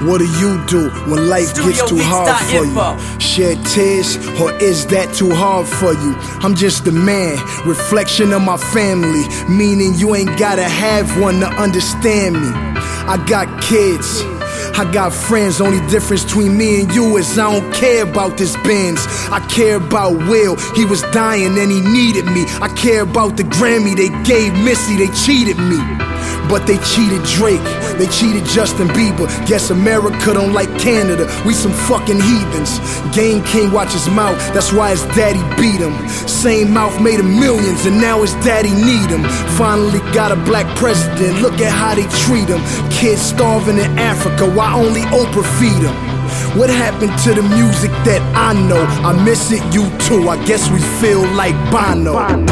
What do you do when life gets too hard for you? Shed tears, or is that too hard for you? I'm just a man, reflection of my family, meaning you ain't gotta have one to understand me. I got kids, I got friends, only difference between me and you is I don't care about this Benz. I care about Will, he was dying and he needed me. I care about the Grammy they gave Missy, they cheated me. But they cheated Drake, they cheated Justin Bieber. Guess America don't like Canada, we some fucking heathens. Game King watch his mouth, that's why his daddy beat him. Same mouth made him millions and now his daddy need him. Finally got a black president, look at how they treat him. Kids starving in Africa, why only Oprah feed him? What happened to the music that I know? I miss it, you too, I guess we feel like Bono.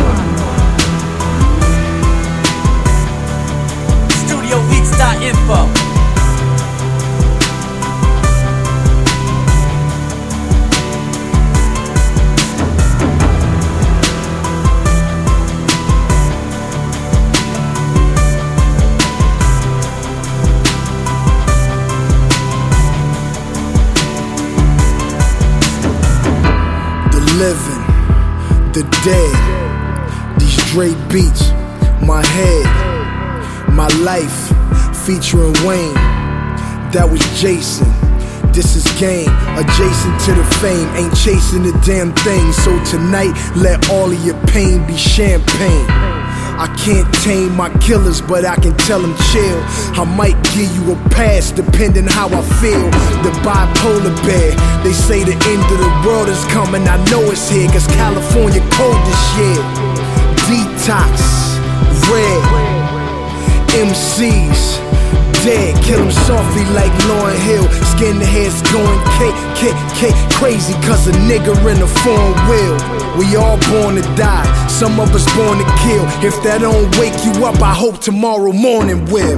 Info. The living, the dead, these Dre beats, my head, my life. Featuring Wayne, that was Jason. This is game, adjacent to the fame. Ain't chasing the damn thing. So tonight, let all of your pain be champagne. I can't tame my killers, but I can tell them chill. I might give you a pass, depending how I feel. The bipolar bear, they say the end of the world is coming. I know it's here, cause California cold this year. Detox, red, MCs dead, kill him softly like Lauryn Hill. Skin the heads going crazy cause a nigga in a foreign wheel. We all born to die, some of us born to kill. If that don't wake you up, I hope tomorrow morning will.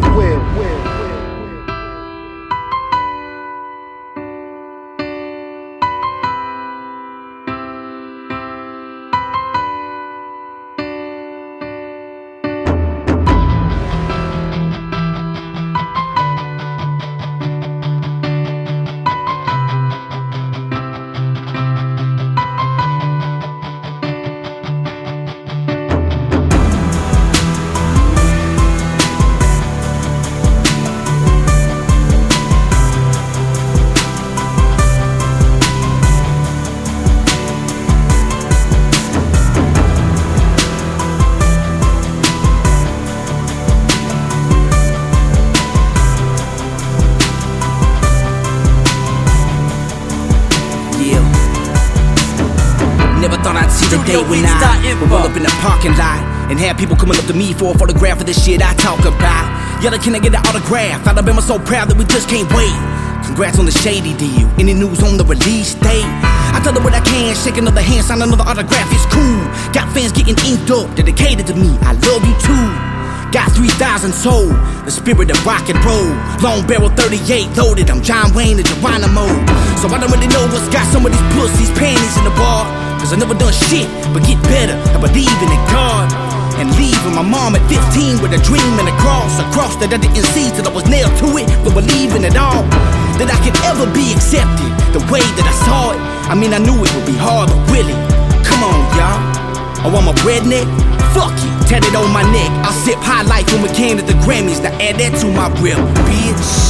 Never thought I'd see the day when I would roll up in the parking lot and have people coming up to me for a photograph of the shit I talk about. Yelling, can I get an autograph? Alabama so proud that we just can't wait. Congrats on the Shady deal. Any news on the release date? I tell them what I can, shake another hand, sign another autograph, it's cool. Got fans getting inked up, dedicated to me, I love you too. Got 3,000 sold, the spirit of rock and roll. Long barrel 38 loaded, I'm John Wayne in Geronimo. So I don't really know what's got some of these pussies panties in the bar. Cause I never done shit, but get better, I believe in God. And leaving my mom at 15 with a dream and a cross. A cross that I didn't see till I was nailed to it, but believing it all. That I could ever be accepted, the way that I saw it. I mean I knew it would be hard, but really, come on y'all. Oh, I'm a redneck? Fuck it, tatted on my neck. I'll sip high life when we came to the Grammys. Now add that to my rip, bitch.